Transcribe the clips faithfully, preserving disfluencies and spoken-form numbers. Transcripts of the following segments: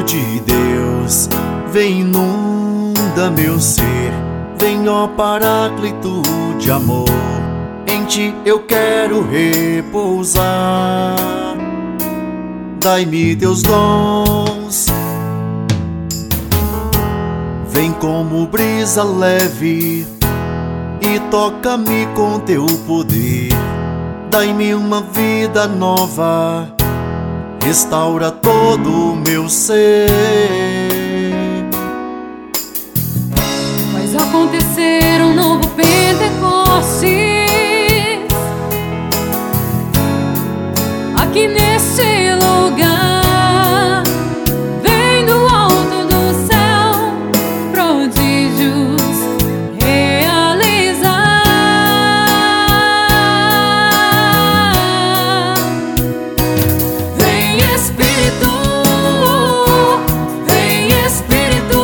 de Deus, vem inunda meu ser. Vem, ó Paráclito de amor, em ti eu quero repousar. Dai-me teus dons, vem como brisa leve e toca-me com teu poder. Dai-me uma vida nova, restaura todo o meu ser. Faz acontecer um novo Pentecostes aqui nesse lugar. Vem do alto do céu prodígios realizar. Vem Espírito, vem Espírito,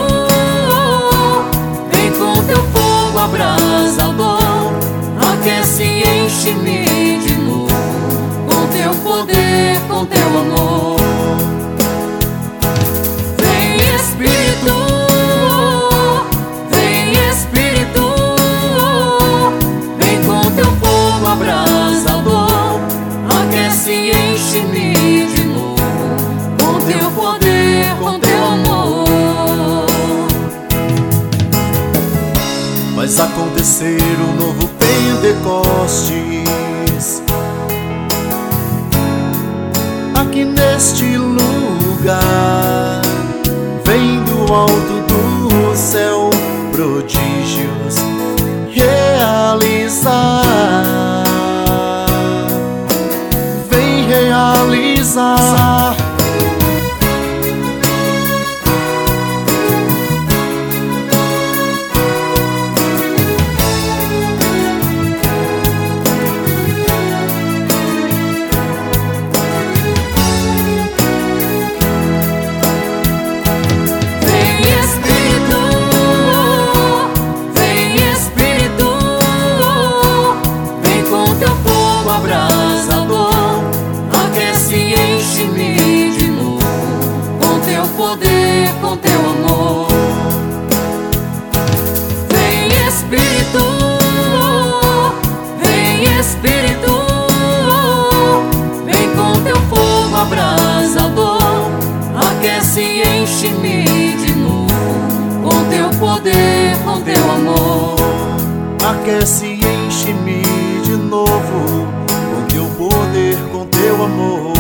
vem com teu fogo abrasador, aquece e enche-me de novo com teu poder, com teu amor. Vem Espírito, vem Espírito, vem com teu fogo abrasador, aquece e enche-me de novo com teu poder, com teu amor. Faz acontecer um novo Pentecostes aqui neste lugar. Vem do alto do céu prodígios realizar. Vem realizar. Poder com teu amor. Vem Espírito, vem Espírito, vem com teu fogo abrasador, aquece e enche-me de novo com teu poder, com teu amor. Aquece e enche-me de novo com teu poder, com teu amor.